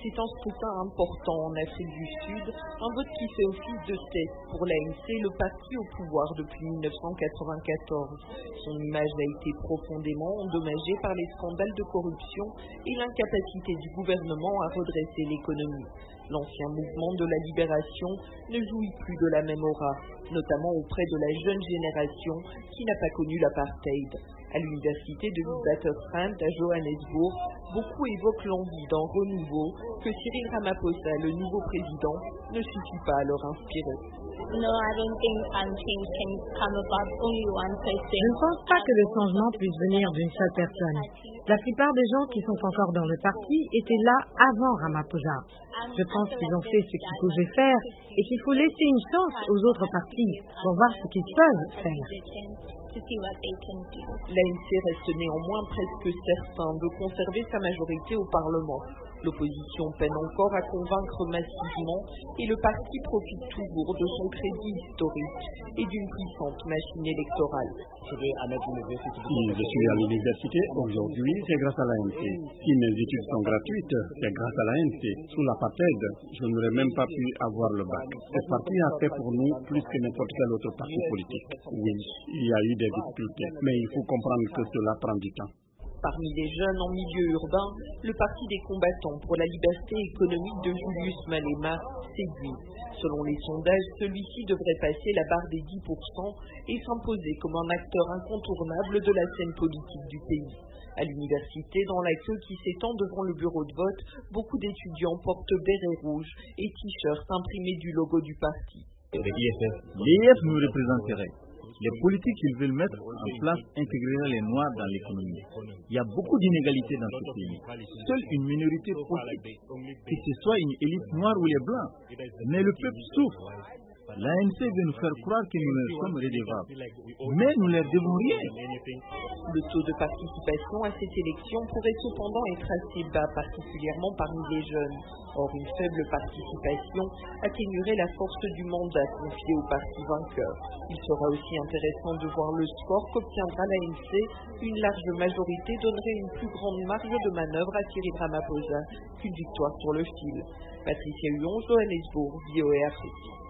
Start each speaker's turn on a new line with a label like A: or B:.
A: C'est un scrutin important en Afrique du Sud, un vote qui fait office de test pour l'ANC, le parti au pouvoir depuis 1994. Son image a été profondément endommagée par les scandales de corruption et l'incapacité du gouvernement à redresser l'économie. L'ancien mouvement de la libération ne jouit plus de la même aura, notamment auprès de la jeune génération qui n'a pas connu l'apartheid. À l'université de Witwatersrand à Johannesburg, beaucoup évoquent l'envie d'un renouveau que Cyril Ramaphosa, le nouveau président, ne suffit pas à leur inspirer.
B: Je
C: ne pense pas que le changement puisse venir d'une seule personne. La plupart des gens qui sont encore dans le parti étaient là avant Ramaphosa. Je pense qu'ils ont fait ce qu'ils pouvaient faire et qu'il faut laisser une chance aux autres partis pour voir ce qu'ils peuvent faire.
A: L'ANC reste néanmoins presque certain de conserver sa majorité au Parlement. L'opposition peine encore à convaincre massivement et le parti profite toujours de son crédit historique et d'une puissante machine électorale.
D: Si je suis à l'université aujourd'hui, c'est grâce à l'ANC. Si mes études sont gratuites, c'est grâce à l'ANC. Sous l'apartheid, je n'aurais même pas pu avoir le bac. Ce parti a fait pour nous plus que n'importe quel autre parti politique. Oui, il y a eu des difficultés, mais il faut comprendre que cela prend du temps.
A: Parmi les jeunes en milieu urbain, le Parti des combattants pour la liberté économique de Julius Malema séduit. Selon les sondages, celui-ci devrait passer la barre des 10% et s'imposer comme un acteur incontournable de la scène politique du pays. À l'université, dans la queue qui s'étend devant le bureau de vote, beaucoup d'étudiants portent bérets rouges et t-shirts imprimés du logo du parti.
E: L'IF nous représenterait. Les politiques qu'ils veulent mettre en place intégreraient les Noirs dans l'économie. Il y a beaucoup d'inégalités dans ce pays. Seule une minorité profite, que ce soit une élite noire ou les blancs. Mais le peuple souffre. L'ANC veut nous faire croire que nous leur sommes redevables. Mais nous ne leur devons rien.
A: Le taux de participation à cette élection pourrait cependant être assez bas, particulièrement parmi les jeunes. Or, une faible participation atténuerait la force du mandat confié au parti vainqueur. Il sera aussi intéressant de voir le score qu'obtiendra l'ANC. Une large majorité donnerait une plus grande marge de manœuvre à Cyril Ramaphosa qu'une victoire sur le fil. Patricia Huon, Johannesburg, VOA Afrique.